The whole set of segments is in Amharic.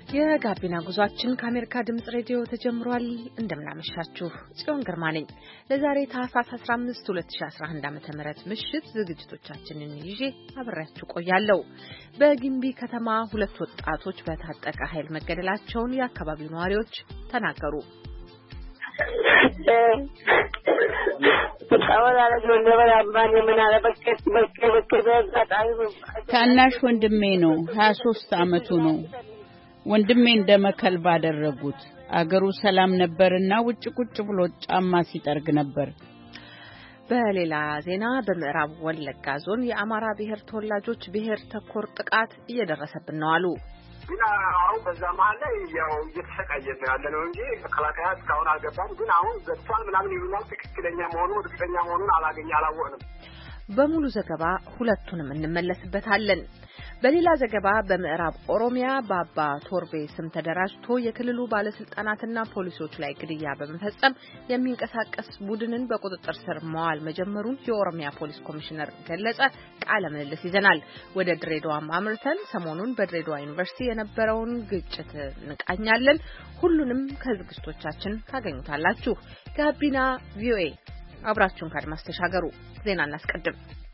የጋቢና ጉዟችን ከአሜሪካ ድምጽ ሬዲዮ ተጀምሯል። እንደምናመሻችሁ ጽዮን ግርማ ነኝ። ለዛሬ ታህሳስ 15 2011 ዓ.ም ምሽት ዝግጅቶቻችንን ይዤ አብሬያችሁ ቆያለሁ። በጊምቢ ከተማ ሁለት ወጣቶች በታጠቀ ኃይል መገደላቸውን የአካባቢው ነዋሪዎች ተናገሩ። ታናሽ ወንድሜ ነው። 23 ዓመቱ ነው። ወንድሜ እንደመከል ባደረጉት አገሩ ሰላም ነበርና ውጭ ቁጭ ብሎ ጫማ ሲጠርግ ነበር። በሌላ ዜና በምዕራብ ወለጋ ዞን የአማራ ብሔር ተወላጆች ብሔር ተኮር ጥቃት እየደረሰብን ነው አሉ። ግን አሁን በዛ መሀል ላይ ያው እየተሰቃየን ነው ያለነው እንጂ መከላከያ እስካሁን አልገባም። ግን አሁን ገብቷል ምናምን ይሉናል። ትክክለኛ መሆኑን እርግጠኛ መሆኑን አላወቅንም። በሙሉ ዘገባ ሁለቱንም እንመለስበታለን። በሌላ ዘገባ በምዕራብ ኦሮሚያ በአባ ቶርቤ ስም ተደራጅቶ የክልሉ ባለስልጣናትና ፖሊሶች ላይ ግድያ በመፈጸም የሚንቀሳቀስ ቡድንን በቁጥጥር ስር መዋል መጀመሩን የኦሮሚያ ፖሊስ ኮሚሽነር ገለጸ። ቃለ ምልልስ ይዘናል። ወደ ድሬዳዋም አምርተን ሰሞኑን በድሬዳዋ ዩኒቨርሲቲ የነበረውን ግጭት እንቃኛለን። ሁሉንም ከዝግጅቶቻችን ታገኙታላችሁ። ጋቢና ቪኦኤ አብራችሁን ካድማስ ተሻገሩ። ዜና እናስቀድም።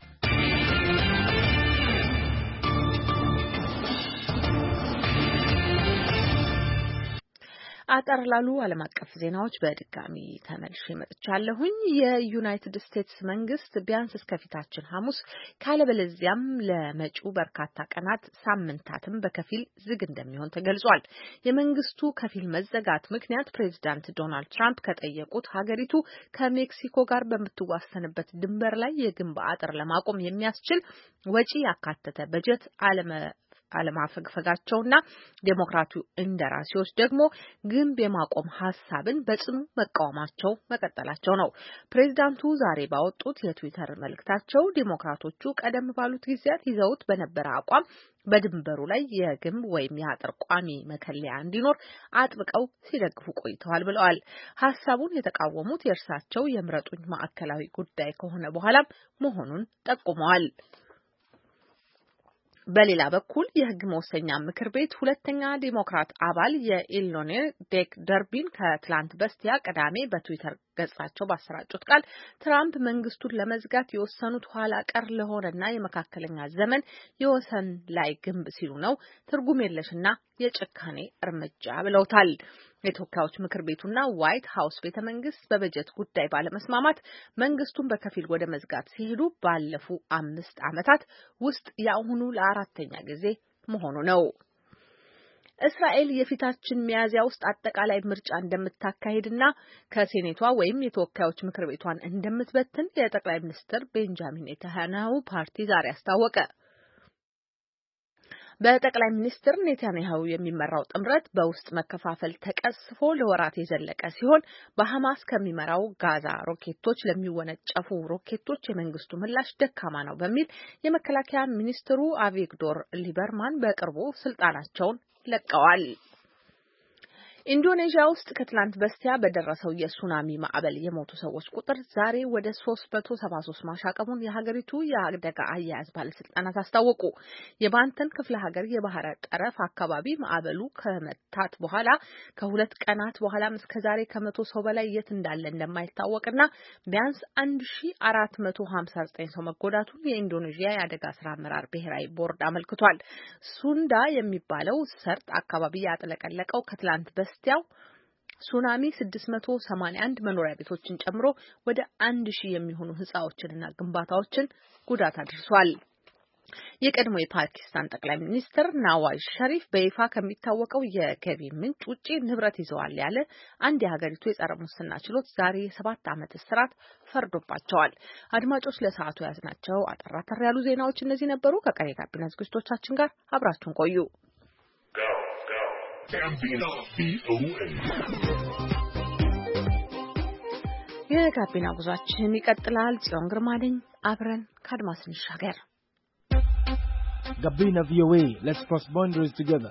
አጠር ላሉ ዓለም አቀፍ ዜናዎች በድጋሚ ተመልሼ መጥቻለሁኝ። የዩናይትድ ስቴትስ መንግስት ቢያንስ እስከፊታችን ሐሙስ ካለበለዚያም ለመጪው በርካታ ቀናት ሳምንታትም በከፊል ዝግ እንደሚሆን ተገልጿል። የመንግስቱ ከፊል መዘጋት ምክንያት ፕሬዚዳንት ዶናልድ ትራምፕ ከጠየቁት ሀገሪቱ ከሜክሲኮ ጋር በምትዋሰንበት ድንበር ላይ የግንብ አጥር ለማቆም የሚያስችል ወጪ ያካተተ በጀት አለማፈግፈጋቸውና ዴሞክራቱ እንደራሴዎች ደግሞ ግንብ የማቆም ሐሳብን በጽኑ መቃወማቸው መቀጠላቸው ነው። ፕሬዚዳንቱ ዛሬ ባወጡት የትዊተር መልእክታቸው ዴሞክራቶቹ ቀደም ባሉት ጊዜያት ይዘውት በነበረ አቋም በድንበሩ ላይ የግንብ ወይም የአጥር ቋሚ መከለያ እንዲኖር አጥብቀው ሲደግፉ ቆይተዋል ብለዋል። ሐሳቡን የተቃወሙት የእርሳቸው የምረጡኝ ማዕከላዊ ጉዳይ ከሆነ በኋላም መሆኑን ጠቁመዋል። በሌላ በኩል የሕግ መወሰኛ ምክር ቤት ሁለተኛ ዲሞክራት አባል የኢሊኖይ ዴክ ደርቢን ከትላንት በስቲያ ቅዳሜ በትዊተር ገጻቸው ባሰራጩት ቃል ትራምፕ መንግስቱን ለመዝጋት የወሰኑት ኋላ ቀር ለሆነና የመካከለኛ ዘመን የወሰን ላይ ግንብ ሲሉ ነው ትርጉም የለሽና የጭካኔ እርምጃ ብለውታል። የተወካዮች ምክር ቤቱና ዋይት ሃውስ ቤተመንግስት በበጀት ጉዳይ ባለመስማማት መንግስቱን በከፊል ወደ መዝጋት ሲሄዱ ባለፉ 5 ዓመታት ውስጥ የአሁኑ ለአራተኛ ጊዜ መሆኑ ነው። እስራኤል የፊታችን ሚያዝያ ውስጥ አጠቃላይ ምርጫ እንደምታካሂድና ከሴኔቷ ወይም የተወካዮች ምክር ቤቷን እንደምትበትን የጠቅላይ ሚኒስትር ቤንጃሚን ኔታንያሁ ፓርቲ ዛሬ አስታወቀ። በጠቅላይ ሚኒስትር ኔታንያሁ የሚመራው ጥምረት በውስጥ መከፋፈል ተቀስፎ ለወራት የዘለቀ ሲሆን በሐማስ ከሚመራው ጋዛ ሮኬቶች ለሚወነጨፉ ሮኬቶች የመንግስቱ ምላሽ ደካማ ነው በሚል የመከላከያ ሚኒስትሩ አቪግዶር ሊበርማን በቅርቡ ስልጣናቸውን ለቀዋል። ኢንዶኔዥያ ውስጥ ከትላንት በስቲያ በደረሰው የሱናሚ ማዕበል የሞቱ ሰዎች ቁጥር ዛሬ ወደ 373 ማሻቀቡን የሀገሪቱ የአደጋ አያያዝ ባለስልጣናት አስታወቁ። የባንተን ክፍለ ሀገር የባህረ ጠረፍ አካባቢ ማዕበሉ ከመታት በኋላ ከሁለት ቀናት በኋላም እስከ ዛሬ ከ100 ሰው በላይ የት እንዳለ እንደማይታወቅና ቢያንስ 1459 ሰው መጎዳቱን የኢንዶኔዥያ የአደጋ ስራ አመራር ብሔራዊ ቦርድ አመልክቷል። ሱንዳ የሚባለው ሰርጥ አካባቢ ያጥለቀለቀው ከትላንት በስቲያው ሱናሚ 681 መኖሪያ ቤቶችን ጨምሮ ወደ 1000 የሚሆኑ ህንጻዎችንና ግንባታዎችን ጉዳት አድርሷል። የቀድሞ የፓኪስታን ጠቅላይ ሚኒስትር ናዋዝ ሸሪፍ በይፋ ከሚታወቀው የገቢ ምንጭ ውጪ ንብረት ይዘዋል ያለ አንድ የሀገሪቱ የጸረ ሙስና ችሎት ዛሬ 7 ዓመት እስራት ፈርዶባቸዋል። አድማጮች ለሰዓቱ ያዝናቸው አጠራጠር ያሉ ዜናዎች እነዚህ ነበሩ። ከቀሪ ጋቢና ዝግጅቶቻችን ጋር አብራችሁን ቆዩ። የጋቢና ጉዟችን ይቀጥላል። ጽዮን ግርማ ነኝ። አብረን ከአድማስ እንሻገር። Gabina VOA, let's cross boundaries together.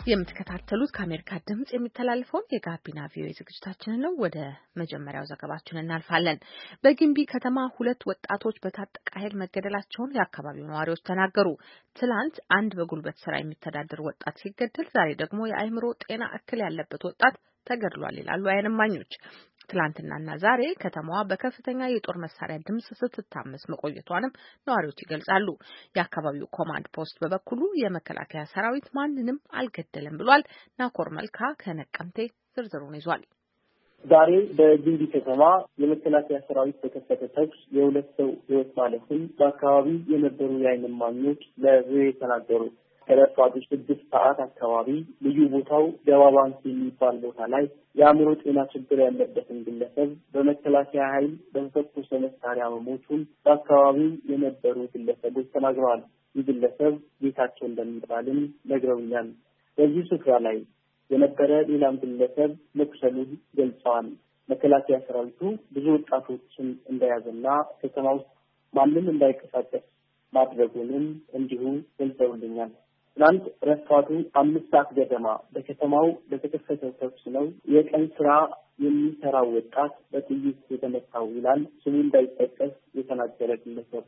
የምትከታተሉት ከአሜሪካ ድምጽ የሚተላለፈውን የጋቢና ቪኦኤ ዝግጅታችንን ነው። ወደ መጀመሪያው ዘገባችን እናልፋለን። በጊምቢ ከተማ 2 ወጣቶች በታጠቀ ኃይል መገደላቸውን የአካባቢው ነዋሪዎች ተናገሩ። ትላንት አንድ በጉልበት ስራ የሚተዳደር ወጣት ሲገደል፣ ዛሬ ደግሞ የአእምሮ ጤና እክል ያለበት ወጣት ተገድሏል ይላሉ ዓይን እማኞች። ትላንትናና ዛሬ ከተማዋ በከፍተኛ የጦር መሳሪያ ድምጽ ስትታመስ መቆየቷንም ነዋሪዎች ይገልጻሉ። የአካባቢው ኮማንድ ፖስት በበኩሉ የመከላከያ ሰራዊት ማንንም አልገደለም ብሏል። ናኮር መልካ ከነቀምቴ ዝርዝሩን ይዟል። ዛሬ በጊምቢ ከተማ የመከላከያ ሰራዊት በከፈተ ተኩስ የ2 ሰው ሕይወት ማለፉን በአካባቢው የነበሩ የዓይን እማኞች ለቪኦኤ ተናገሩ። ከረፋዱ 6 ሰዓት አካባቢ ልዩ ቦታው ደባባንስ የሚባል ቦታ ላይ የአእምሮ ጤና ችግር ያለበትን ግለሰብ በመከላከያ ኃይል በተተኮሰ መሳሪያ መሞቱን በአካባቢው የነበሩ ግለሰቦች ተናግረዋል። ይህ ግለሰብ ጌታቸው እንደሚባልም ነግረውኛል። በዚህ ስፍራ ላይ የነበረ ሌላም ግለሰብ መቁሰሉን ገልጸዋል። መከላከያ ሰራዊቱ ብዙ ወጣቶችን እንደያዘና ከተማ ውስጥ ማንም እንዳይንቀሳቀስ ማድረጉንም እንዲሁ ገልጸውልኛል። ትናንት ረፋዱ 5 ሰዓት ገደማ በከተማው በተከፈተው ተኩስ ነው የቀን ስራ የሚሰራው ወጣት በጥይት የተመታው ይላል ስሙ እንዳይጠቀስ የተናገረ ግለሰብ።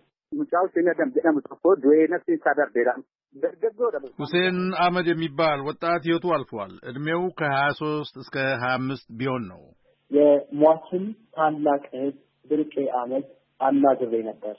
ሁሴን አህመድ የሚባል ወጣት ሕይወቱ አልፏል። እድሜው ከ23 እስከ 25 ቢሆን ነው። የሟችን ታላቅ እህት ብርቄ አህመድ አናግሬ ነበር።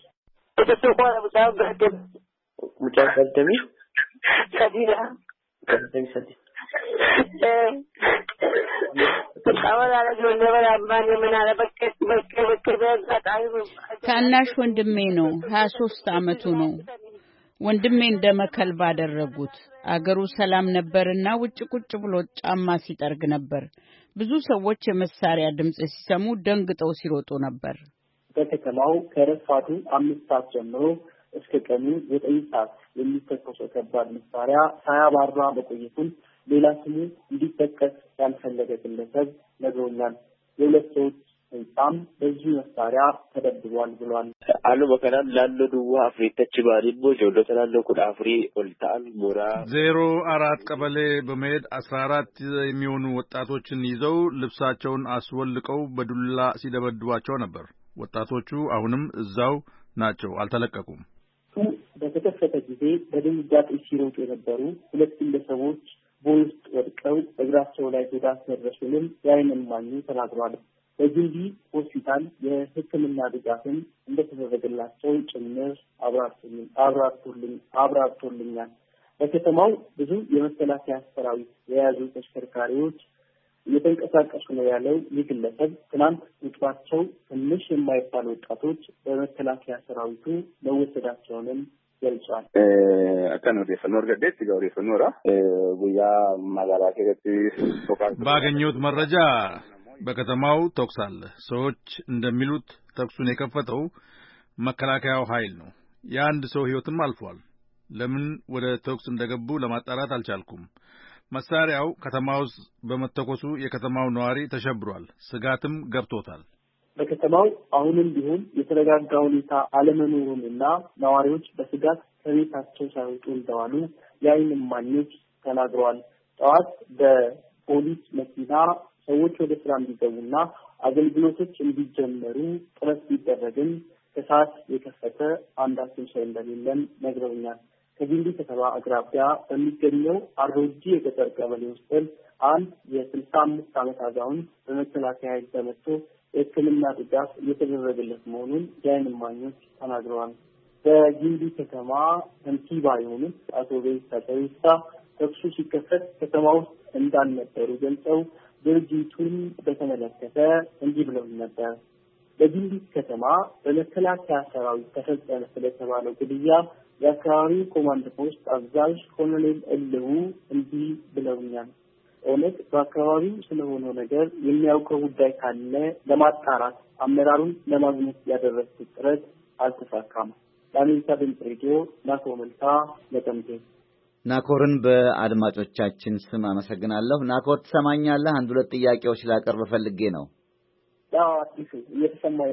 ታናሽ ወንድሜ ነው። 23 ዓመቱ ነው። ወንድሜ እንደመከል ባደረጉት አገሩ ሰላም ነበርና ውጭ ቁጭ ብሎ ጫማ ሲጠርግ ነበር። ብዙ ሰዎች የመሳሪያ ድምጽ ሲሰሙ ደንግጠው ሲሮጡ ነበር። በከተማው ከረፋዱ 5 ሰዓት ጀምሮ እስከ ቀኑ 9 ሰዓት የሚተኮሰው ከባድ መሳሪያ ሳያባራ መቆየቱን ሌላ ስሙ እንዲጠቀስ ያልፈለገ ግለሰብ ነግሮኛል። የ2 ሰዎች ህንጻም በዚህ መሳሪያ ተደብድቧል ብሏል። አሉ በከናን ላሉ ዱዋ አፍሪተች ባሪቦ ጆሎተ ላሉ ኩዳ አፍሪ ኦልታል ሞራ 04 ቀበሌ በመሄድ 14 የሚሆኑ ወጣቶችን ይዘው ልብሳቸውን አስወልቀው በዱላ ሲደበድቧቸው ነበር። ወጣቶቹ አሁንም እዛው ናቸው፣ አልተለቀቁም። በተከፈተ ጊዜ በድንጋጤ ሲሮጡ የነበሩ 2 ግለሰቦች በውስጥ ወድቀው እግራቸው ላይ ጉዳት ደረሱንም የዓይን እማኙ ተናግሯል። በጊምቢ ሆስፒታል የሕክምና ድጋፍም እንደተደረገላቸው ጭምር አብራርቶልኛል። በከተማው ብዙ የመከላከያ ሰራዊት የያዙ ተሽከርካሪዎች እየተንቀሳቀሱ ነው ያለው ይህ ግለሰብ ትናንት ቁጥራቸው ትንሽ የማይባል ወጣቶች በመከላከያ ሰራዊቱ መወሰዳቸውንም ገልጿል። አካን ወደ ፈኖር ገደት ጋር ፈኖራ ጉያ ማጋራከት ባገኘሁት መረጃ በከተማው ተኩስ አለ። ሰዎች እንደሚሉት ተኩሱን የከፈተው መከላከያው ኃይል ነው። የአንድ ሰው ሕይወትም አልፏል። ለምን ወደ ተኩስ እንደገቡ ለማጣራት አልቻልኩም። መሳሪያው ከተማ ውስጥ በመተኮሱ የከተማው ነዋሪ ተሸብሯል፣ ስጋትም ገብቶታል። በከተማው አሁንም ቢሆን የተረጋጋ ሁኔታ አለመኖሩንና ነዋሪዎች በስጋት ከቤታቸው ሳይወጡ እንደዋሉ የዓይን እማኞች ተናግረዋል። ጠዋት በፖሊስ መኪና ሰዎች ወደ ስራ እንዲገቡና አገልግሎቶች እንዲጀመሩ ጥረት ቢደረግም ከሰዓት የከፈተ አንዳችም ሰው እንደሌለም ነግረውኛል። ከጊምቢ ከተማ አቅራቢያ በሚገኘው አርዶጂ የገጠር ቀበሌ ውስጥ አንድ የ65 ዓመት አዛውንት በመከላከያ ኃይል ተመቶ የሕክምና ድጋፍ እየተደረገለት መሆኑን የዓይን እማኞች ተናግረዋል። በጊምቢ ከተማ ከንቲባ የሆኑት አቶ ቤሳ ጨዊሳ ተኩሱ ሲከፈት ከተማ ውስጥ እንዳልነበሩ ገልጸው ድርጊቱን በተመለከተ እንዲህ ብለው ነበር። በጊምቢ ከተማ በመከላከያ ሰራዊት ተፈጸመ ስለተባለው ግድያ የአካባቢው ኮማንድ ፖስት አዛዥ ኮሎኔል እልሁ እንዲህ ብለውኛል። ኦነግ በአካባቢው ስለሆነው ነገር የሚያውቀው ጉዳይ ካለ ለማጣራት አመራሩን ለማግኘት ያደረግኩት ጥረት አልተሳካም። ለአሜሪካ ድምፅ ሬዲዮ ናኮር መልካ ነቀምቴ። ናኮርን በአድማጮቻችን ስም አመሰግናለሁ። ናኮር ትሰማኛለህ? 1-2 ጥያቄዎች ላቀርብ ፈልጌ ነው። አዲሱ እየተሰማኝ ነው።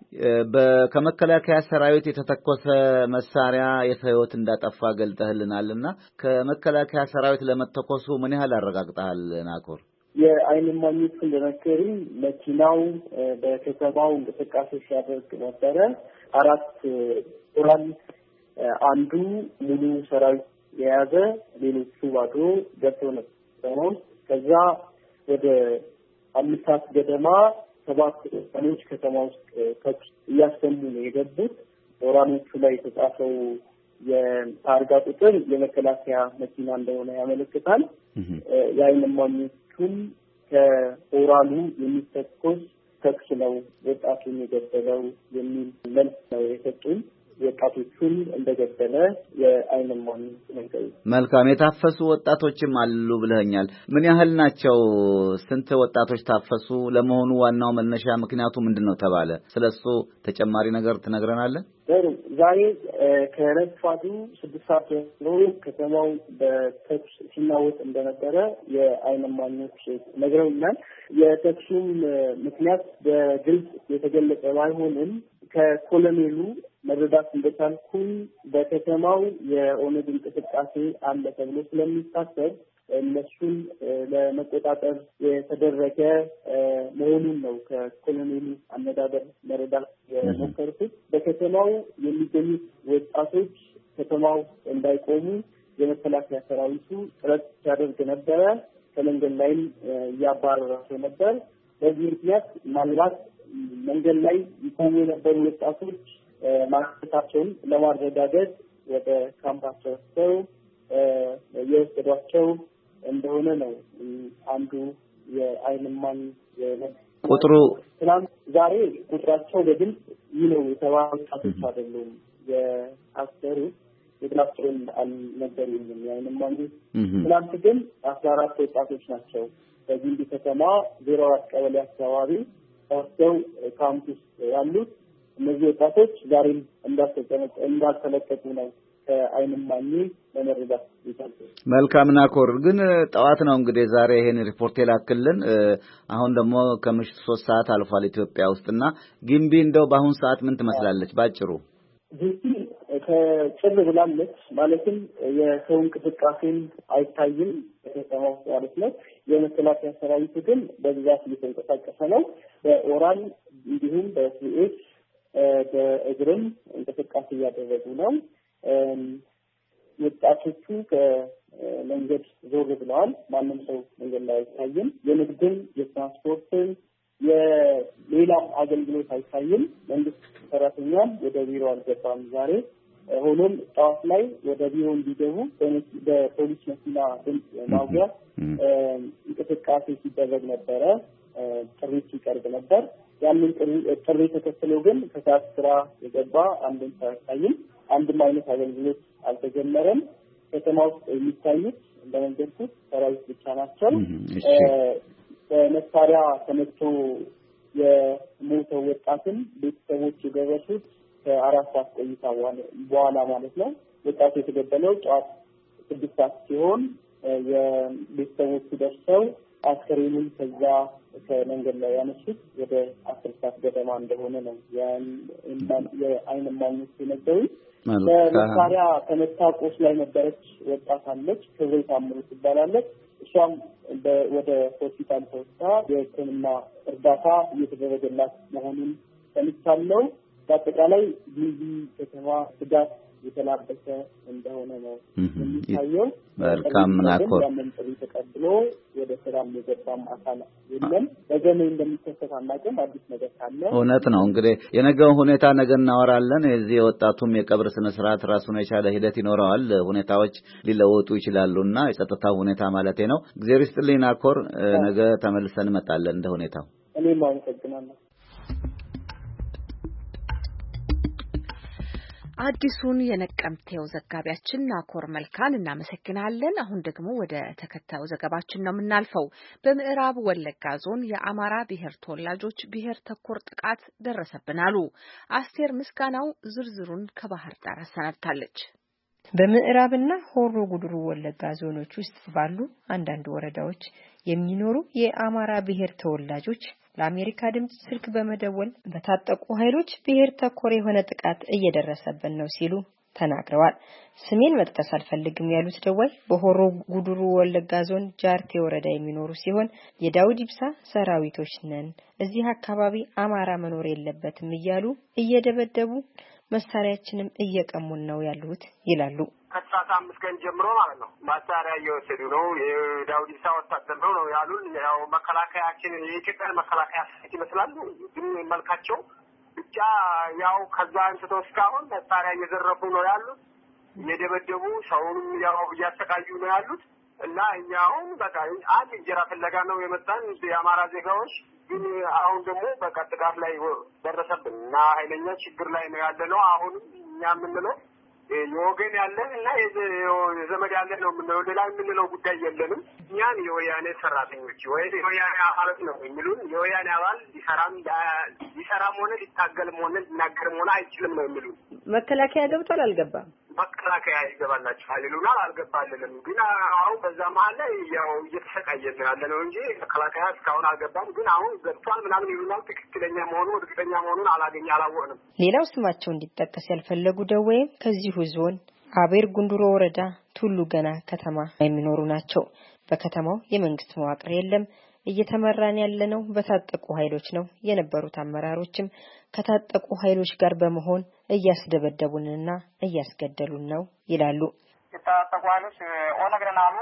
ከመከላከያ ሰራዊት የተተኮሰ መሳሪያ የህይወት እንዳጠፋ ገልጠህልናልና ከመከላከያ ሰራዊት ለመተኮሱ ምን ያህል አረጋግጠሃል ናኮር? የዓይን እማኞች እንደነገሩኝ መኪናው በከተማው እንቅስቃሴ ሲያደርግ ነበረ። 4 ኦራል አንዱ ሙሉ ሰራዊት የያዘ ሌሎቹ ባዶ ገብተው ነበር። ከዛ ወደ 5 ሰዓት ገደማ 7 ኦራሎች ከተማ ውስጥ ተኩስ እያሰሙ ነው የገቡት። ኦራሎቹ ላይ የተጻፈው የታርጋ ቁጥር የመከላከያ መኪና እንደሆነ ያመለክታል። የዓይን እማኞቹም ከኦራሉ የሚተኮስ ተኩስ ነው ወጣቱን የገደለው የሚል መልስ ነው የሰጡን። ወጣቶቹን እንደገደለ የዓይን እማኞች ነገሩ። መልካም። የታፈሱ ወጣቶችም አሉ ብለኛል። ምን ያህል ናቸው? ስንት ወጣቶች ታፈሱ? ለመሆኑ ዋናው መነሻ ምክንያቱ ምንድነው ተባለ? ስለሱ ተጨማሪ ነገር ትነግረናለህ? ዛሬ ከረፋዱ 6 ሰዓት ጀምሮ ከተማው በተኩስ ሲናወጥ እንደነበረ የዓይን እማኞች ነግረውኛል። የተኩሱም ምክንያት በግልጽ የተገለጸ ባይሆንም ከኮሎኔሉ መረዳት እንደቻልኩኝ በከተማው የኦነግ እንቅስቃሴ አለ ተብሎ ስለሚታሰብ እነሱን ለመቆጣጠር የተደረገ መሆኑን ነው ከኮሎኔሉ አነጋገር መረዳት የሞከርኩት። በከተማው የሚገኙት ወጣቶች ከተማው እንዳይቆሙ የመከላከያ ሰራዊቱ ጥረት ሲያደርግ ነበረ። ከመንገድ ላይም እያባረራቸው ነበር። በዚህ ምክንያት ምናልባት መንገድ ላይ ይቆሙ የነበሩ ወጣቶች ማንነታቸውን ለማረጋገጥ ወደ ካምፓቸው ወስደው የወሰዷቸው እንደሆነ ነው አንዱ የዓይን እማኝ ቁጥሩ። ዛሬ ቁጥራቸው በግልጽ ይህ ነው የተባሉ ወጣቶች አይደሉም የአሰሩት። የድራፍቱን አልነገሩኝም የዓይን እማኞች። ትናንት ግን 14 ወጣቶች ናቸው በጊምቢ ከተማ 04 ቀበሌ አካባቢ ተወስደው ካምፕ ውስጥ ያሉት። እነዚህ ወጣቶች ዛሬም እንዳልተለቀቁ ነው ከዓይን እማኝ ለመረዳት ይቻላል። መልካም ናኮር። ግን ጠዋት ነው እንግዲህ ዛሬ ይሄን ሪፖርት የላክልን። አሁን ደግሞ ከምሽቱ 3 ሰዓት አልፏል ኢትዮጵያ ውስጥና ግምቢ እንደው በአሁን ሰዓት ምን ትመስላለች ባጭሩ? ግምቢ ከጭር ብላለች። ማለትም የሰው እንቅስቃሴን አይታይም ከተማው ማለት ነው። የመከላከያ ሰራዊቱ ግን በብዛት እየተንቀሳቀሰ ነው። በኦራል እንዲሁም በሲኤስ በእግርም እንቅስቃሴ እያደረጉ ነው። ወጣቶቹ ከመንገድ ዞር ብለዋል። ማንም ሰው መንገድ ላይ አይታይም። የንግድም የትራንስፖርትም የሌላም አገልግሎት አይታይም። መንግስት ሰራተኛም ወደ ቢሮ አልገባም ዛሬ። ሆኖም ጠዋት ላይ ወደ ቢሮ እንዲገቡ በፖሊስ መኪና ድምፅ ማጉያ እንቅስቃሴ ሲደረግ ነበረ። ጥሪ ሲቀርብ ነበር። ያንን ጥሪ ተከትሎ ግን ከሰዓት ስራ የገባ አንድም ሰው አይታይም። አንድም አይነት አገልግሎት አልተጀመረም። ከተማ ውስጥ የሚታዩት እንደነገርኩት ሰራዊት ብቻ ናቸው። በመሳሪያ ተመቶ የሞተው ወጣትን ቤተሰቦች የደረሱት ከ4 ሰዓት ቆይታ በኋላ ማለት ነው። ወጣቱ የተገደለው ጠዋት 6 ሰዓት ሲሆን የቤተሰቦቹ ደርሰው አስከሬኑን ከዛ ከመንገድ ላይ ያነሱት ወደ 10 ሰዓት ገደማ እንደሆነ ነው የዓይን እማኞች የነገሩኝ። በመሳሪያ ተመታ ቆስላ ነበረች ወጣት አለች፣ ክብሬ ታምሩ ትባላለች። እሷም ወደ ሆስፒታል ተወስዳ የሕክምና እርዳታ እየተደረገላት መሆኑን ሰምቻለሁ። በአጠቃላይ ግምቢ ከተማ ስጋት የተላበሰ እንደሆነ ነው የሚታየው። መልካም ናኮር። ያንን ጥሪ ተቀብሎ ወደ ስራም የገባም አካል የለም። ነገም እንደሚከሰት አናውቅም። አዲስ ነገር ካለ እውነት ነው እንግዲህ የነገው ሁኔታ ነገ እናወራለን። የዚህ የወጣቱም የቀብር ስነ ስርዓት ራሱን የቻለ ሂደት ይኖረዋል። ሁኔታዎች ሊለወጡ ይችላሉና የጸጥታው ሁኔታ ማለቴ ነው። እግዚአብሔር ይስጥልኝ ናኮር። ነገ ተመልሰን እንመጣለን እንደ ሁኔታው። እኔም አመሰግናለሁ። አዲሱን የነቀምቴው ዘጋቢያችን ናኮር መልካን እናመሰግናለን። አሁን ደግሞ ወደ ተከታዩ ዘገባችን ነው የምናልፈው። በምዕራብ ወለጋ ዞን የአማራ ብሔር ተወላጆች ብሔር ተኮር ጥቃት ደረሰብን አሉ። አስቴር ምስጋናው ዝርዝሩን ከባህር ዳር አሰናድታለች። በምዕራብና ሆሮ ጉድሩ ወለጋ ዞኖች ውስጥ ባሉ አንዳንድ ወረዳዎች የሚኖሩ የአማራ ብሔር ተወላጆች ለአሜሪካ ድምጽ ስልክ በመደወል በታጠቁ ኃይሎች ብሔር ተኮር የሆነ ጥቃት እየደረሰብን ነው ሲሉ ተናግረዋል። ስሜን መጥቀስ አልፈልግም ያሉት ደዋይ በሆሮ ጉዱሩ ወለጋ ዞን ጃርቴ ወረዳ የሚኖሩ ሲሆን የዳውድ ኢብሳ ሰራዊቶች ነን፣ እዚህ አካባቢ አማራ መኖር የለበትም እያሉ እየደበደቡ መሳሪያችንም እየቀሙን ነው ያሉት ይላሉ። ከሳት 5 ቀን ጀምሮ ማለት ነው መሳሪያ እየወሰዱ ነው። የዳውድ ኢብሳ ወታደር ነው ያሉን። ያው መከላከያችን የኢትዮጵያ መከላከያ ይመስላሉ ግን መልካቸው ብቻ ያው ከዛ አንስቶ እስካሁን መሳሪያ እየዘረፉ ነው ያሉት። እየደበደቡ ሰውንም ያው እያሰቃዩ ነው ያሉት እና እኛ አሁን በቃ አንድ እንጀራ ፍለጋ ነው የመጣን የአማራ ዜጋዎች። ግን አሁን ደግሞ በቃ ጥቃት ላይ ደረሰብን እና ኃይለኛ ችግር ላይ ነው ያለነው። አሁን እኛ የምንለው የወገን ያለን እና የዘመድ ያለን ነው የምንለው። ሌላ የምንለው ጉዳይ የለንም። እኛን የወያኔ ሰራተኞች ወይ የወያኔ አባላት ነው የሚሉን። የወያኔ አባል ሊሰራም ሆነ ሊታገልም ሆነ ሊናገርም ሆነ አይችልም ነው የሚሉን። መከላከያ ገብቷል አልገባም? መከላከያ ይገባላችኋል ይሉናል። አልገባልንም። ግን አሁን በዛ መሀል ላይ ያው እየተሰቃየን ያለ ነው እንጂ መከላከያ እስካሁን አልገባም። ግን አሁን ገብቷል ምናምን ይሉናል። ትክክለኛ መሆኑን እርግጠኛ መሆኑን አላወቅንም። ሌላው ስማቸው እንዲጠቀስ ያልፈለጉ ደወይም ከዚሁ ዞን አቤር ጉንዱሮ ወረዳ ቱሉ ገና ከተማ የሚኖሩ ናቸው። በከተማው የመንግስት መዋቅር የለም። እየተመራን ያለነው በታጠቁ ኃይሎች ነው። የነበሩት አመራሮችም ከታጠቁ ኃይሎች ጋር በመሆን እያስደበደቡንና እያስገደሉን ነው ይላሉ። የታጠቁ ኃይሎች ኦነግናሉ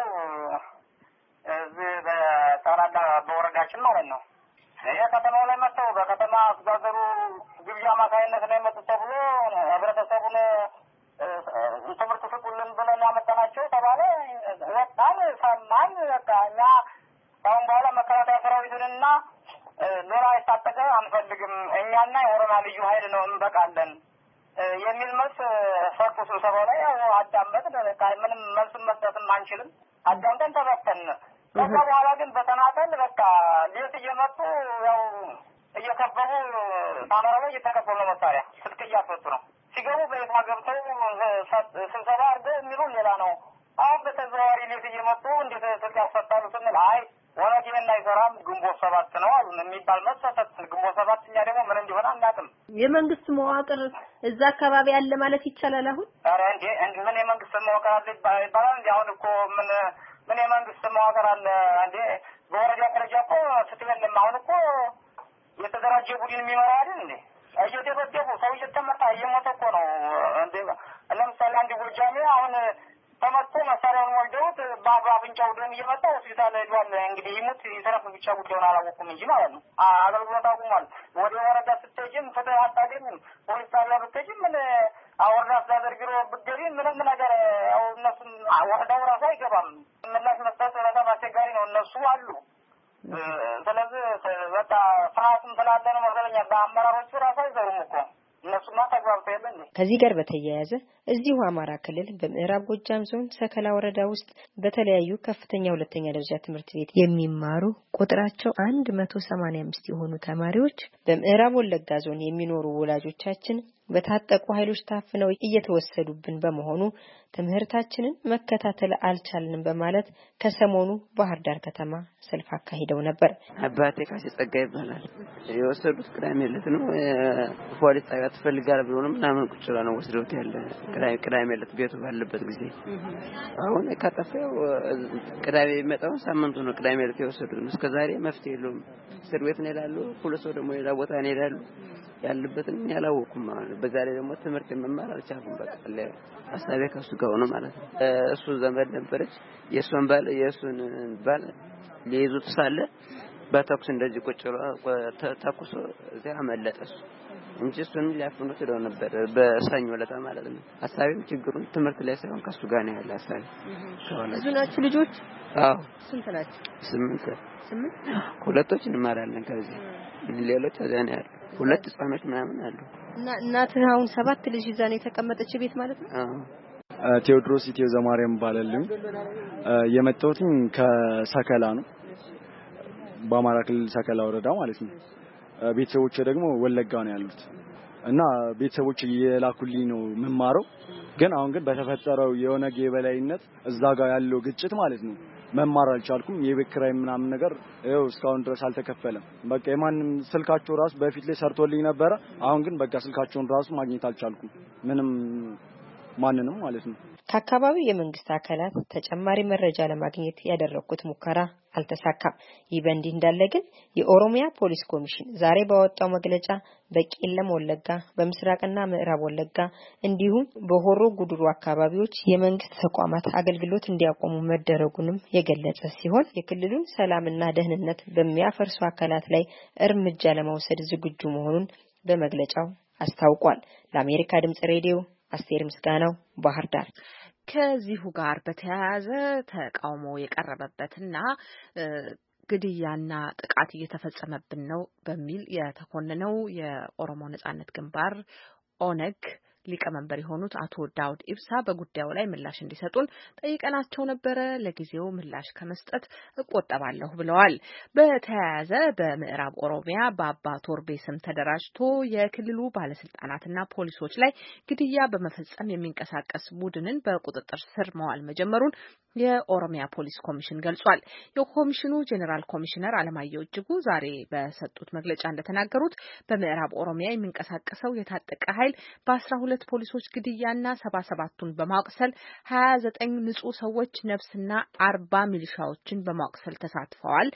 እዚህ በጠራዳ በወረዳችን ማለት ነው። ከተማው ላይ መጥተው በከተማ አስተዳደሩ ግብዣ አማካይነት ነው የመጡት ተብሎ ህብረተሰቡን ትምህርት ስጡልን ብለን ያመጣናቸው ተባለ። ወጣን፣ ሰማን። በቃ እኛ አሁን በኋላ መከላከያ ሰራዊቱንና ሌላ የታጠቀ አንፈልግም፣ እኛና የኦሮሚያ ልዩ ኃይል ነው እንበቃለን የሚል መልስ ሰጡ። ስብሰባው ላይ ያው አዳመጥን። ምንም መልሱን መስጠትም አንችልም። አዳምጠን ተበተን። ከዛ በኋላ ግን በተናጠል በቃ ሌት እየመጡ ያው እየከበቡ አማራ ላይ እየተከበቡ ነው። መሳሪያ ስልክ እያስወጡ ነው። ሲገቡ በየት ገብተው ስብሰባ አድርገው የሚሉን ሌላ ነው። አሁን በተዘዋዋሪ ሌት እየመጡ እንዴት ስልክ ያስፈታሉ ስንል አይ ወላጅ ምን አይሰራም ግንቦት 7 ነው አሉን የሚባል መሰጠት። ግንቦት 7 እኛ ደግሞ ምን እንደሆነ አናውቅም። የመንግስት መዋቅር እዛ አካባቢ አለ ማለት ይቻላል አሁን? ኧረ እንዴ ምን የመንግስት መዋቅር አለ ይባላል እንዴ? አሁን እኮ ምን የመንግስት መዋቅር አለ እንዴ? በወረዳ ደረጃ እኮ ስትበለም አሁን እኮ የተደራጀ ቡድን የሚመራው አይደል እንዴ? እየደበደቡ ሰው እየተመታ እየሞተ እኮ ነው እንዴ? ለምሳሌ አንድ ጎጃሜ አሁን ተመቶ መሳሪያውን ወልደውት በአፍንጫው ደም እየመጣ ሆስፒታል ሄዷል። እንግዲህ ይሙት ይተረፍ ብቻ ጉዳዩን አላወቁም እንጂ ማለት ነው። አገልግሎት አቁሟል። ወደ ወረዳ ስትሄጂም ፍትህ አታገኝም። ፖሊስ ጣቢያ ብትሄጂም ምን ወረዳ አስተዳደር ቢሮ ብትገቢም ምንም ነገር ያው እነሱም ወረዳው ራሱ አይገባም። ምላሽ መስጠት በጣም አስቸጋሪ ነው። እነሱ አሉ። ስለዚህ በቃ ፍርሃትም ስላለ ነው መሰለኝ በአመራሮቹ ራሱ አይዘሩም እኮ እነሱማ ተግባብተው የለን። ከዚህ ጋር በተያያዘ እዚሁ አማራ ክልል በምዕራብ ጎጃም ዞን ሰከላ ወረዳ ውስጥ በተለያዩ ከፍተኛ ሁለተኛ ደረጃ ትምህርት ቤት የሚማሩ ቁጥራቸው 185 የሆኑ ተማሪዎች በምዕራብ ወለጋ ዞን የሚኖሩ ወላጆቻችን በታጠቁ ኃይሎች ታፍነው እየተወሰዱብን በመሆኑ ትምህርታችንን መከታተል አልቻልንም በማለት ከሰሞኑ ባህር ዳር ከተማ ሰልፍ አካሂደው ነበር። አባቴ ካሴ ጸጋ ይባላል። የወሰዱት ቅዳሜ ዕለት ነው። ፖሊስ ጣቢያ ትፈልጋል ብሎ ነው ምናምን ቁጭ ብሎ ነው ወስደውት ያለ ቅዳሜ ዕለት ቤቱ ባለበት ጊዜ። አሁን ከጠፋው ቅዳሜ የሚመጣው ሳምንቱ ነው። ቅዳሜ ዕለት የወሰዱት እስከዛሬ መፍትሄ የለውም። እስር ቤት ነው ይላሉ። ሁለት ሰው ደግሞ ሌላ ቦታ ነው ይላሉ። ያለበትን ያላወቁም ማለት በዛ ላይ ደግሞ ትምህርት መማር አልቻሉም። በቃ አሳቤ ከሱ ጋር ሆኖ ማለት ነው። እሱ ዘመድ ነበረች የሱን ባል ሊይዙት ሳለ በተኩስ እንደዚህ ቁጭ ብሎ ተኩሶ እዚያ አመለጠ እሱ እንጂ እሱን ሊያፍኑት ሄደው ነበር በሰኞ ዕለት ማለት ነው። አሳቤም ችግሩን ትምህርት ላይ ሳይሆን ከሱ ጋር ነው ያለ አሳቤ። ብዙ ናችሁ ልጆች? አዎ። ስንት ናችሁ? 8 ሁለቶች እንማራለን ከዚህ ሌሎች እዚያ ነው ያሉ። ሁለት ህፃኖች ምናምን አሉ። እና እናትህ አሁን 7 ልጅ ይዛ ነው የተቀመጠች ቤት ማለት ነው? አዎ። ቴዎድሮስ ኢትዮ ዘማርያም ባለልኝ የመጣሁት ከሰከላ ነው። በአማራ ክልል ሰከላ ወረዳ ማለት ነው። ቤተሰቦቼ ደግሞ ወለጋ ነው ያሉት እና ቤተሰቦቼ የላኩልኝ ነው መማረው። ግን አሁን በተፈጠረው የኦነግ የበላይነት እዛ ጋር ያለው ግጭት ማለት ነው መማር አልቻልኩም። የቤት ኪራይ ምናምን ነገር ይኸው እስካሁን ድረስ አልተከፈለም። በቃ የማንም ስልካቸው ራሱ በፊት ላይ ሰርቶልኝ ነበረ። አሁን ግን በቃ ስልካቸውን ራሱ ማግኘት አልቻልኩም። ምንም ማንንም ማለት ነው። ከአካባቢው የመንግስት አካላት ተጨማሪ መረጃ ለማግኘት ያደረኩት ሙከራ አልተሳካም። ይህ በእንዲህ እንዳለ ግን የኦሮሚያ ፖሊስ ኮሚሽን ዛሬ ባወጣው መግለጫ በቄለም ወለጋ፣ በምስራቅና ምዕራብ ወለጋ እንዲሁም በሆሮ ጉድሩ አካባቢዎች የመንግስት ተቋማት አገልግሎት እንዲያቆሙ መደረጉንም የገለጸ ሲሆን የክልሉን ሰላምና ደህንነት በሚያፈርሱ አካላት ላይ እርምጃ ለመውሰድ ዝግጁ መሆኑን በመግለጫው አስታውቋል። ለአሜሪካ ድምጽ ሬዲዮ አስቴር ምስጋናው ባህር ዳር። ከዚሁ ጋር በተያያዘ ተቃውሞ የቀረበበትና ግድያና ጥቃት እየተፈጸመብን ነው በሚል የተኮነነው የኦሮሞ ነጻነት ግንባር ኦነግ ሊቀመንበር የሆኑት አቶ ዳውድ ኢብሳ በጉዳዩ ላይ ምላሽ እንዲሰጡን ጠይቀናቸው ነበረ። ለጊዜው ምላሽ ከመስጠት እቆጠባለሁ ብለዋል። በተያያዘ በምዕራብ ኦሮሚያ በአባ ቶርቤ ስም ተደራጅቶ የክልሉ ባለስልጣናትና ፖሊሶች ላይ ግድያ በመፈጸም የሚንቀሳቀስ ቡድንን በቁጥጥር ስር መዋል መጀመሩን የኦሮሚያ ፖሊስ ኮሚሽን ገልጿል። የኮሚሽኑ ጄኔራል ኮሚሽነር አለማየሁ እጅጉ ዛሬ በሰጡት መግለጫ እንደተናገሩት በምዕራብ ኦሮሚያ የሚንቀሳቀሰው የታጠቀ ኃይል በ12 ፖሊሶች ግድያና 77ቱን በማቁሰል 29 ንጹህ ሰዎች ነፍስና 40 ሚሊሻዎችን በማቁሰል ተሳትፈዋል።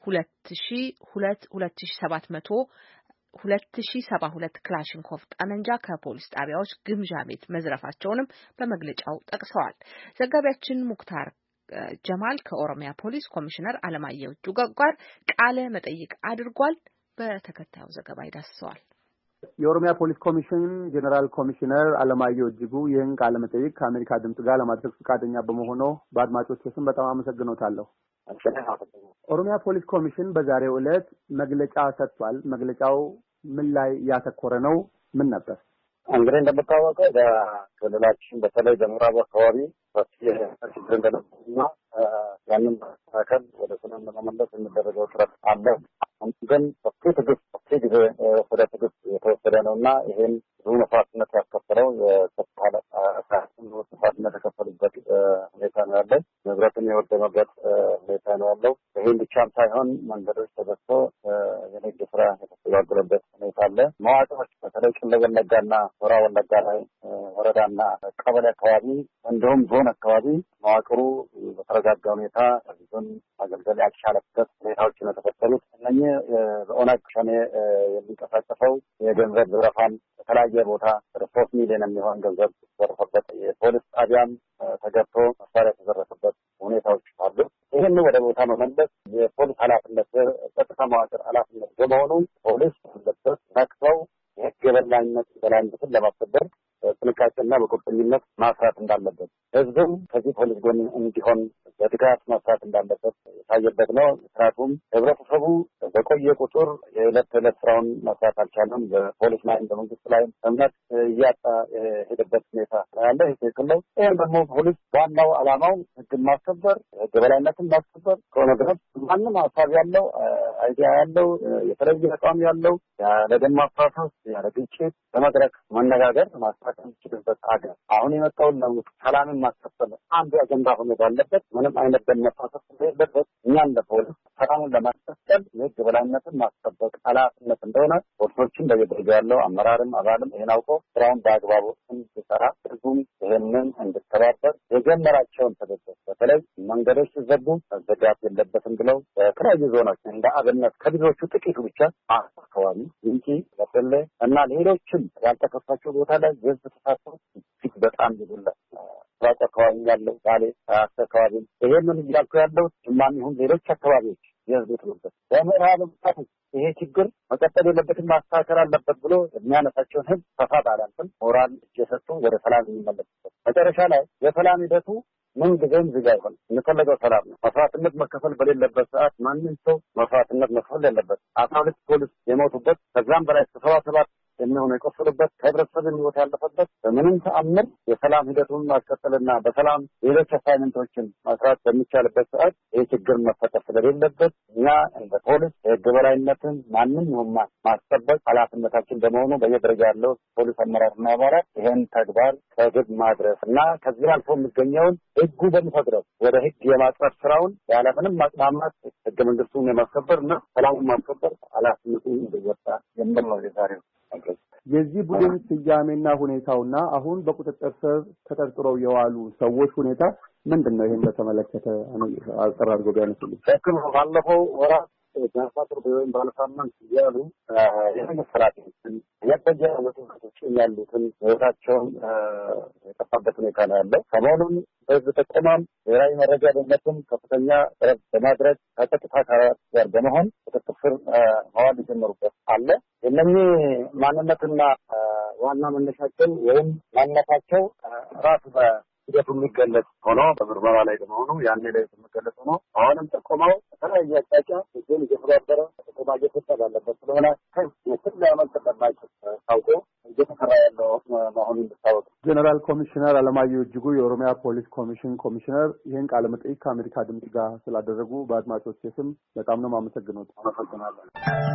2072 ክላሽንኮቭ ጠመንጃ ከፖሊስ ጣቢያዎች ግምጃ ቤት መዝረፋቸውንም በመግለጫው ጠቅሰዋል። ዘጋቢያችን ሙክታር ጀማል ከኦሮሚያ ፖሊስ ኮሚሽነር አለማየሁ እጅጉ ጋር ቃለ መጠይቅ አድርጓል። በተከታዩ ዘገባ ይዳስሰዋል። የኦሮሚያ ፖሊስ ኮሚሽን ጄኔራል ኮሚሽነር አለማየሁ እጅጉ ይህን ቃለ መጠይቅ ከአሜሪካ ድምጽ ጋር ለማድረግ ፈቃደኛ በመሆኑ በአድማጮች ስም በጣም አመሰግኖታለሁ። ኦሮሚያ ፖሊስ ኮሚሽን በዛሬው ዕለት መግለጫ ሰጥቷል። መግለጫው ምን ላይ ያተኮረ ነው? ምን ነበር? እንግዲህ እንደምታወቀው በክልላችን በተለይ በምዕራብ አካባቢ ችግር እንደነበርና ያንን ማስተካከል ወደ ሰላም ለመመለስ የሚደረገው ጥረት አለ። ግን ሰፊ ጊዜ ወደ ትዕግስት የተወሰደ ነው እና ይሄን ብዙ መስዋዕትነት ያስከፈለው መስዋዕትነት የከፈሉበት ሁኔታ ነው ያለው። ንብረትም የወደመበት ሁኔታ ነው ያለው። ይህን ብቻም ሳይሆን መንገዶች ተዘግቶ የንግድ ስራ የተስተጓጎለበት ሁኔታ አለ። መዋቅሮች በተለይ ቄለም ወለጋና ሆራ ወለጋ ላይ ወረዳና ቀበሌ አካባቢ እንዲሁም ዞን አካባቢ መዋቅሩ በተረጋጋ ሁኔታ ዞን አገልግሎት ያልቻለበት ሁኔታዎች ነው የተፈጠሩት። እነኚህ በኦነግ ሸኔ የሚንቀሳቀሰው የገንዘብ ዝረፋን በተለያየ ቦታ ወደ 3 ሚሊዮን የሚሆን ገንዘብ ተዘረፈበት፣ የፖሊስ ጣቢያም ተገብቶ መሳሪያ የተዘረፈበት ሁኔታዎች አሉ። ይህን ወደ ቦታ መመለስ የፖሊስ ኃላፊነት ጸጥታ መዋቅር ኃላፊነት በመሆኑ ፖሊስ ያለበት ነቅሰው የህግ የበላይነትን ለማስከበር ጥንቃቄና በቁርጠኝነት ማስራት እንዳለበት፣ ህዝብም ከዚህ ፖሊስ ጎን እንዲሆን በድጋፍ ማስራት እንዳለበት የታየበት ነው። ምክንያቱም ህብረተሰቡ በቆየ ቁጥር የዕለት ተዕለት ስራውን መስራት አልቻለም። በፖሊስ ላይ በመንግስት ላይ እምነት እያጣ የሄደበት ሁኔታ ያለ ትክክል ነው። ይህም ደግሞ ፖሊስ ዋናው ዓላማው ህግን ማስከበር፣ ህግ የበላይነትን ማስከበር ከሆነ ድረስ ማንም ሀሳብ ያለው አይዲያ ያለው የተለየ አቋም ያለው ያለ ደም ማፋሰስ ያለ ግጭት በመድረክ መነጋገር ማስታረቅ የሚችልበት ሀገር አሁን የመጣውን ነው። ሰላምን ማስከበር አንዱ አጀንዳ ሆኖ ባለበት ምንም አይነት ደም መፋሰስ የሌለበት እኛም ለፖሊስ ሰላሙን ለማስከበር የህግ የበላይነትን ማስጠበቅ ኃላፊነት እንደሆነ ፖሊሶችን በየደረጃ ያለው አመራርም አባልም ይህን አውቆ ስራውን በአግባቡ እንዲሰራ ህዝቡም ይህንን እንዲተባበር የጀመራቸውን ተደረገ። በተለይ መንገዶች ሲዘጉ መዘጋት የለበትም ብለው በተለያዩ ዞኖች እንደ አብነት ከብዙዎቹ ጥቂቱ ብቻ አካባቢ እንጂ በተለ እና ሌሎችም ያልተከፋቸው ቦታ ላይ የህዝብ ተሳትፎ እጅግ በጣም ይጉላል። ስራጭ አካባቢ ያለው ባሌ አካባቢ ይሄንን እያልኩ ያለው ጅማም ይሁን ሌሎች አካባቢዎች የህዝብ ትብብር በምዕራብ ምጣት ይሄ ችግር መቀጠል የለበትም ማስተካከል አለበት ብሎ የሚያነሳቸውን ህዝብ ሰፋ ባላንተም ሞራል እየሰጡ ወደ ሰላም የሚመለሱበት መጨረሻ ላይ የሰላም ሂደቱ ምን ጊዜም ዝግ አይሆንም። የሚፈለገው ሰላም ነው። መስዋዕትነት መከፈል በሌለበት ሰዓት ማንም ሰው መስዋዕትነት መክፈል የለበት። 12 ፖሊስ የሞቱበት ከዛም በላይ 77 የሚሆነ የቆሰሉበት ህብረተሰብን ህይወት ያለፈበት በምንም ተአምር የሰላም ሂደቱን ማስቀጠልና በሰላም ሌሎች አሳይመንቶችን መስራት በሚቻልበት ሰዓት ይህ ችግር መፈጠር ስለሌለበት እኛ እንደ ፖሊስ የህግ በላይነትን ማንም ይሁን ማስጠበቅ ኃላፊነታችን በመሆኑ በየደረጃ ያለው ፖሊስ አመራርና አባላት ይህን ተግባር ከግብ ማድረስ እና ከዚህ አልፎ የሚገኘውን ህጉ በሚፈቅደው ወደ ህግ የማቅረብ ስራውን ያለምንም ማቅማማት ህገ መንግስቱን የማስከበር እና ሰላሙን ማስከበር ኃላፊነቱን እንዲወጣ የሚል ነው የዛሬው መግለጫ። የዚህ ቡድን ስያሜና ሁኔታውና አሁን በቁጥጥር ስር ተጠርጥረው የዋሉ ሰዎች ሁኔታ ምንድነው? ይሄን በተመለከተ አጠር አድርጎ ቢያነሱልኝ። ባለፈው ወራት ጃንፋጥር ወይም ባለሳምንት ያሉ የመንግስት ሰራተኞችን የተጀ ወጣቶች ያሉትን ህይወታቸውን የጠፋበት ሁኔታ ነው ያለው። ሰሞኑን በህዝብ ተቋም ብሔራዊ መረጃ ደህንነትን ከፍተኛ ጥረት በማድረግ ከጸጥታ አካላት ጋር በመሆን ቁጥጥር ስር ማዋል የጀመሩበት አለ። የእነኚህ ማንነትና ዋና መነሻቸው ወይም ማንነታቸው ራሱ ሂደቱ የሚገለጽ ሆኖ በምርመራ ላይ በመሆኑ ያኔ ላይ የሚገለጽ ሆኖ አሁንም ጥቆማው በተለያየ አቅጣጫ ህዝቡን እየተባበረ ጥቆማ እየሰጠ ባለበት ስለሆነ የትም ሊያመልጥ እንደማይችል ታውቆ እየተሰራ ያለው መሆኑን እንድታወቅ። ጀነራል ኮሚሽነር አለማየሁ እጅጉ የኦሮሚያ ፖሊስ ኮሚሽን ኮሚሽነር ይህን ቃለ መጠይቅ ከአሜሪካ ድምጽ ጋር ስላደረጉ በአድማጮች ስም በጣም ነው የማመሰግነው። አመሰግናለሁ።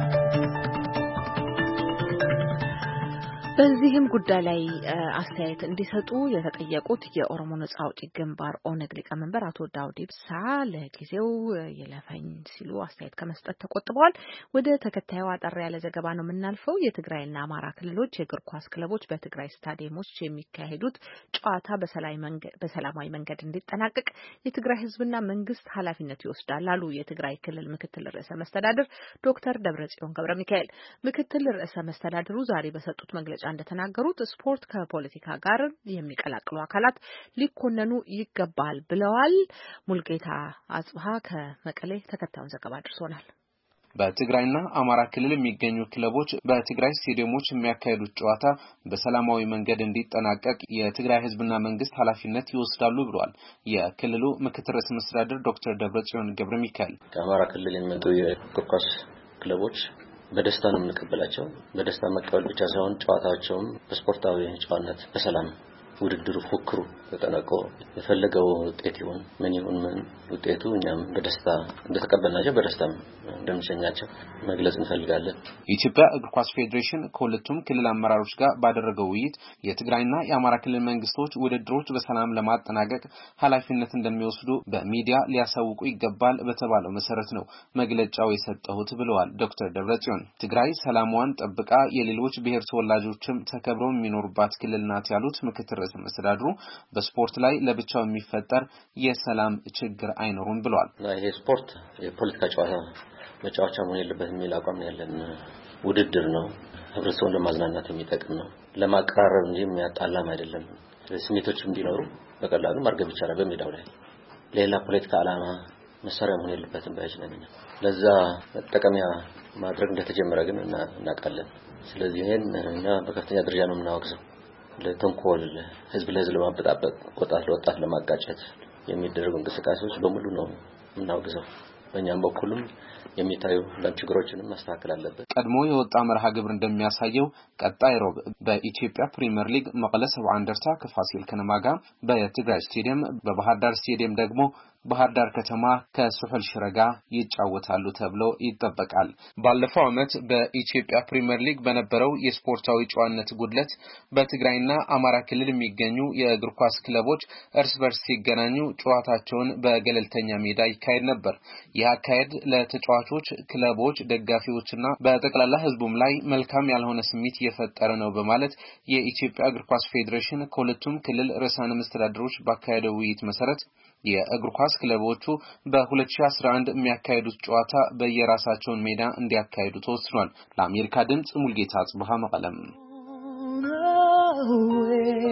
በዚህም ጉዳይ ላይ አስተያየት እንዲሰጡ የተጠየቁት የኦሮሞ ነጻ አውጪ ግንባር ኦነግ ሊቀመንበር አቶ ዳውድ ኢብሳ ለጊዜው ይለፈኝ ሲሉ አስተያየት ከመስጠት ተቆጥበዋል። ወደ ተከታዩ አጠር ያለ ዘገባ ነው የምናልፈው። የትግራይና አማራ ክልሎች የእግር ኳስ ክለቦች በትግራይ ስታዲየሞች የሚካሄዱት ጨዋታ በሰላማዊ መንገድ እንዲጠናቀቅ የትግራይ ሕዝብና መንግስት ኃላፊነት ይወስዳል አሉ የትግራይ ክልል ምክትል ርዕሰ መስተዳድር ዶክተር ደብረጽዮን ገብረ ሚካኤል። ምክትል ርዕሰ መስተዳድሩ ዛሬ በሰጡት መግለጫ እንደተናገሩት ስፖርት ከፖለቲካ ጋር የሚቀላቅሉ አካላት ሊኮነኑ ይገባል ብለዋል። ሙልጌታ አጽብሃ ከመቀሌ ተከታዩን ዘገባ አድርሶናል። በትግራይና አማራ ክልል የሚገኙ ክለቦች በትግራይ ስቴዲየሞች የሚያካሂዱት ጨዋታ በሰላማዊ መንገድ እንዲጠናቀቅ የትግራይ ህዝብና መንግስት ኃላፊነት ይወስዳሉ ብለዋል የክልሉ ምክትል ርዕሰ መስተዳድር ዶክተር ደብረጽዮን ገብረ ሚካኤል። ከአማራ ክልል የሚመጡ የእግር ኳስ ክለቦች በደስታ ነው የምንቀበላቸው። በደስታ መቀበል ብቻ ሳይሆን ጨዋታቸውም በስፖርታዊ ጨዋነት በሰላም ውድድሩ ፉክሩ ተጠናቆ የፈለገው ውጤት ይሁን ምን ውጤቱ እኛም በደስታ እንደተቀበልናቸው በደስታ እንደምንሸኛቸው መግለጽ እንፈልጋለን። የኢትዮጵያ እግር ኳስ ፌዴሬሽን ከሁለቱም ክልል አመራሮች ጋር ባደረገው ውይይት የትግራይና የአማራ ክልል መንግስቶች ውድድሮች በሰላም ለማጠናቀቅ ኃላፊነት እንደሚወስዱ በሚዲያ ሊያሳውቁ ይገባል በተባለው መሰረት ነው መግለጫው የሰጠሁት ብለዋል ዶክተር ደብረጽዮን። ትግራይ ሰላሟን ጠብቃ የሌሎች ብሔር ተወላጆችም ተከብረው የሚኖሩባት ክልል ናት ያሉት ምክትል መስተዳድሩ በስፖርት ላይ ለብቻው የሚፈጠር የሰላም ችግር አይኖርም ብለዋል። ይሄ ስፖርት የፖለቲካ ጨዋታ መጫወቻ መሆን የለበትም የሚል አቋም ያለን ውድድር ነው። ህብረተሰቡን ለማዝናናት የሚጠቅም ነው። ለማቀራረብ እንጂ የሚያጣላም አይደለም። ስሜቶች እንዲኖሩ በቀላሉ ማርገብ ይቻላል በሜዳው ላይ። ሌላ ፖለቲካ ዓላማ መሳሪያ መሆን የለበትም ባይችላል። ለዛ መጠቀሚያ ማድረግ እንደተጀመረ ግን እናውቃለን። ስለዚህ ይሄን እኛ በከፍተኛ ደረጃ ነው የምናወግዘው። ለተንኮል ህዝብ ለህዝብ ለማበጣበጥ ወጣት ለወጣት ለማጋጨት የሚደረጉ እንቅስቃሴዎች በሙሉ ነው የምናወግዘው። በእኛም በኩልም የሚታዩ ችግሮችንም ማስተካከል አለበት። ቀድሞ የወጣ መርሃ ግብር እንደሚያሳየው ቀጣይ ሮብ በኢትዮጵያ ፕሪሚየር ሊግ መቀለ ሰብዓ እንደርታ ከፋሲል ከነማ ጋር በትግራይ ስቴዲየም፣ በባህር ዳር ስቴዲየም ደግሞ ባህር ዳር ከተማ ከሱሑል ሽረ ጋር ይጫወታሉ ተብሎ ይጠበቃል። ባለፈው ዓመት በኢትዮጵያ ፕሪሚየር ሊግ በነበረው የስፖርታዊ ጨዋነት ጉድለት በትግራይና አማራ ክልል የሚገኙ የእግር ኳስ ክለቦች እርስ በርስ ሲገናኙ ጨዋታቸውን በገለልተኛ ሜዳ ይካሄድ ነበር። ይህ አካሄድ ለተጫዋቾች፣ ክለቦች፣ ደጋፊዎችና በጠቅላላ ህዝቡም ላይ መልካም ያልሆነ ስሜት እየፈጠረ ነው በማለት የኢትዮጵያ እግር ኳስ ፌዴሬሽን ከሁለቱም ክልል ርዕሳነ መስተዳድሮች ባካሄደው ውይይት መሰረት የእግር ኳስ ክለቦቹ በ2011 የሚያካሂዱት ጨዋታ በየራሳቸው ሜዳ እንዲያካሂዱ ተወስኗል። ለአሜሪካ ድምጽ ሙልጌታ አጽብሃ መቀለም።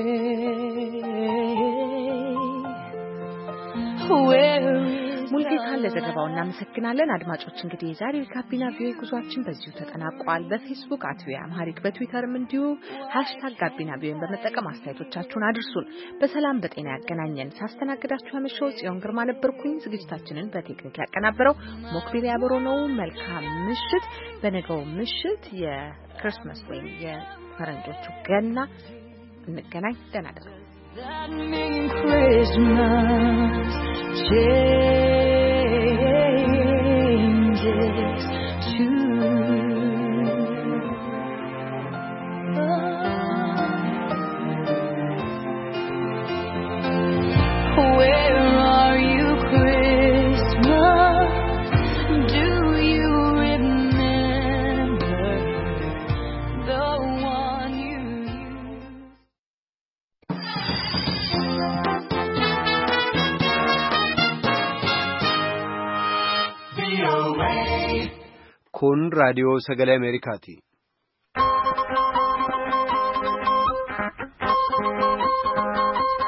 ሙልጌታን ለዘገባው እናመሰግናለን። አድማጮች እንግዲህ የዛሬው የጋቢና ቪኦኤ ጉዟችን በዚሁ ተጠናቋል። በፌስቡክ @ቪኦኤ በትዊተርም እንዲሁ #ጋቢና ቪኦኤን በመጠቀም አስተያየቶቻችሁን አድርሱን። በሰላም በጤና ያገናኘን። ሳስተናግዳችሁ ያመሸው ጽዮን ግርማ ነበርኩኝ። ዝግጅታችንን በቴክኒክ ያቀናበረው ሞክቢል ያበሮ ነው። መልካም ምሽት። በነገው ምሽት የክሪስማስ ወይም የፈረንጆቹ ገና እንገናኝ። ደህና ደሩ። That mean Christmas changes too. Where are you, Christmas? Do you remember the one you Kun raadiyoo sagalee Ameerikaati.